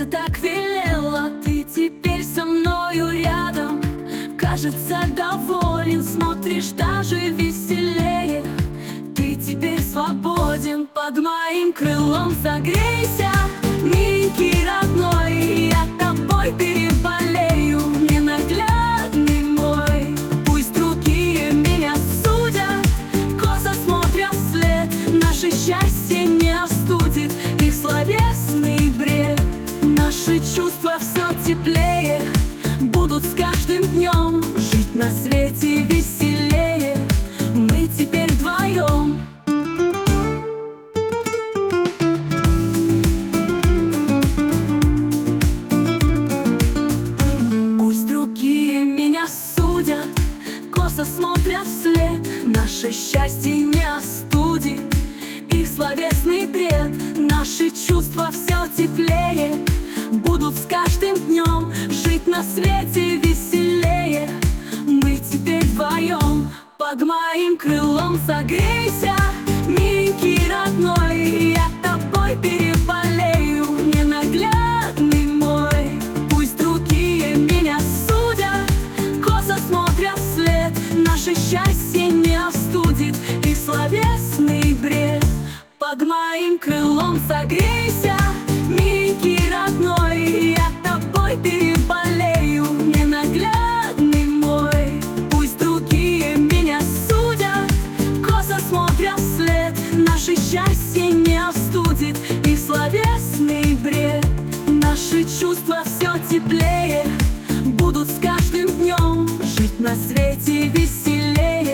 так велела, ты теперь со мною рядом. Кажется, доволен, смотришь даже веселее. Ты теперь свободен, под моим крылом согрейся. Миленький родной, я тобой переболею, ненаглядный мой. Пусть другие меня судят, косо смотрят вслед, наше счастье не остудит их словесный бред. Наши чувства все теплее будут с каждым днем, жить на свете веселее мы теперь вдвоем. Пусть другие меня судят, косо смотрят вслед, наше счастье не остудит их словесный бред. Наши чувства все теплее будут с каждым днем, жить на свете веселее мы теперь вдвоем. Под моим крылом согрейся, миленький родной, я тобой переболею, ненаглядный мой. Пусть другие меня судят, косо смотрят вслед, наше счастье не остудит их словесный бред. Под моим крылом согрейся, миленький родной, я тобой переболею, ненаглядный мой. Пусть другие меня судят, косо смотрят вслед, наше счастье не остудит их словесный бред. Наши чувства все теплее будут с каждым днем, жить на свете веселее